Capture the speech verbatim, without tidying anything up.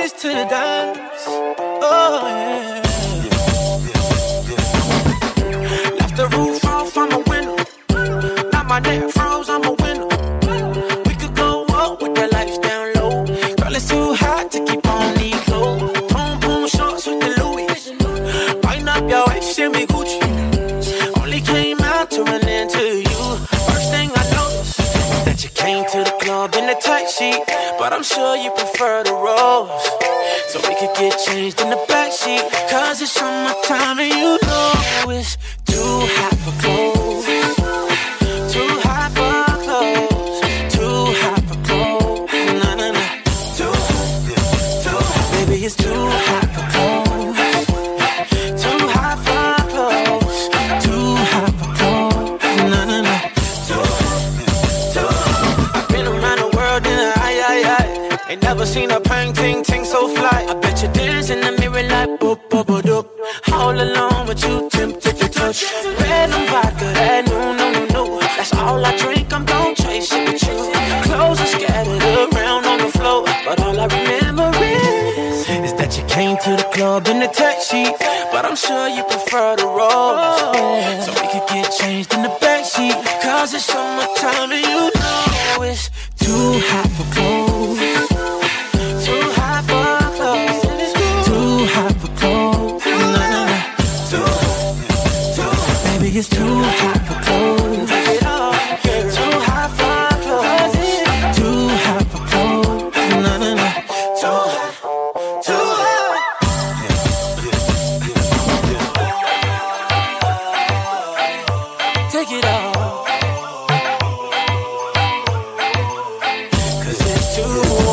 ladies to the dance. Oh yeah. Left the roof off, I'm a winner. Now my neck froze, I'm a winner. We could go up with that lights down low. Girl, it's too hot to keep on these clothes. Boom boom shorts with the Louis. Wind up your waist, shimmy Gucci. Only came out to run into you. First thing I noticed that you came to the club in a tight sheet, but I'm sure you prefer the rose. So we could get changed in the backseat, cause it's summertime and you know it's too hot for clothes. Too hot for clothes. Too hot for clothes. Nah, nah, nah. Too hot, too hot. Baby, it's too hot for clothes. Too hot for clothes. Too hot for clothes. Nah, nah, nah. Too hot, too hot. I've been around the world in a high, high, high. Ain't never seen a pang, ting, ting so fly. I bet you dance in the mirror like boop, boop, boop, doop. All alone with you, tempted to touch. Red and vodka, that no, no, no, no. That's all I drink, I'm gon' chase it with you. Clothes are scattered around on the floor, but all I remember is, is that you came to the club in the taxi, but I'm sure you prefer the rose. So we could get changed in the backseat, cause it's summertime and you know it's too hot for clothes. Too hot for clothes. Too hot for clothes. Nah, nah, nah. Too hot, too hot. Baby, it's too hot for clothes. Too hot for clothes. Too hot for clothes. Nah, nah, nah. Too hot, too hot. Take it off, cause it's too hot.